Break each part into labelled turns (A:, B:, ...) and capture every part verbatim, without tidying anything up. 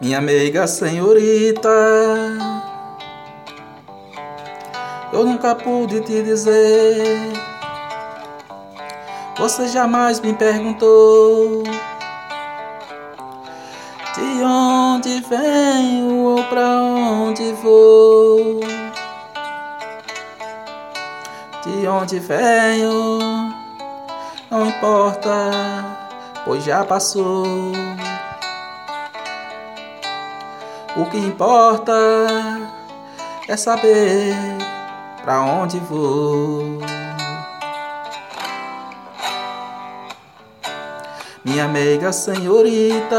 A: Minha meiga senhorita, eu nunca pude te dizer. Você jamais me perguntou de onde venho ou pra onde vou. De onde venho não importa, pois já passou. O que importa é saber pra onde vou. Minha meiga senhorita,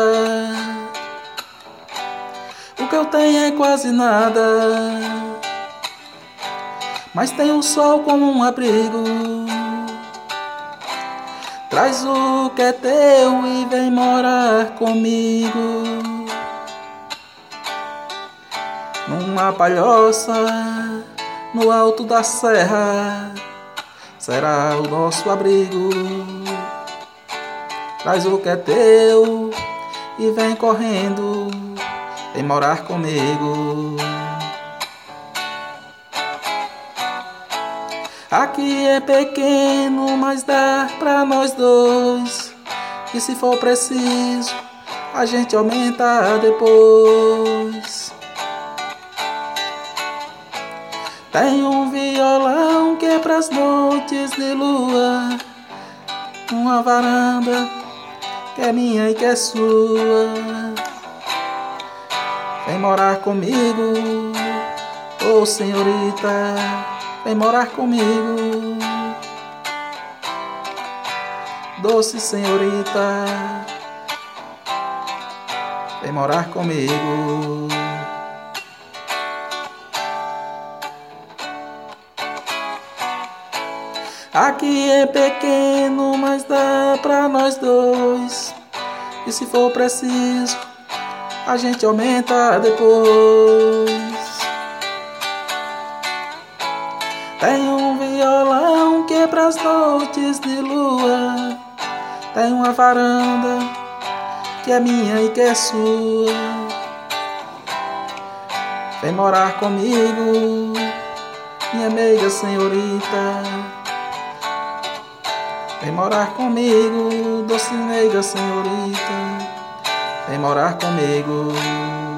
A: o que eu tenho é quase nada, mas tenho o sol como um abrigo. Traz o que é teu e vem morar comigo. Numa palhoça no alto da serra será o nosso abrigo. Traz o que é teu e vem correndo, vem morar comigo. Aqui é pequeno, mas dá pra nós dois. E se for preciso, a gente aumenta depois. Tem um violão que é pras noites de lua, uma varanda que é minha e que é sua. Vem morar comigo, ô senhorita, vem morar comigo. Doce senhorita, vem morar comigo. Aqui é pequeno, mas dá pra nós dois. E se for preciso, a gente aumenta depois. Tem um violão que é pras noites de lua, tem uma varanda que é minha e que é sua. Vem morar comigo, minha meiga senhorita. Vem morar comigo, doce meiga senhorita. Vem morar comigo.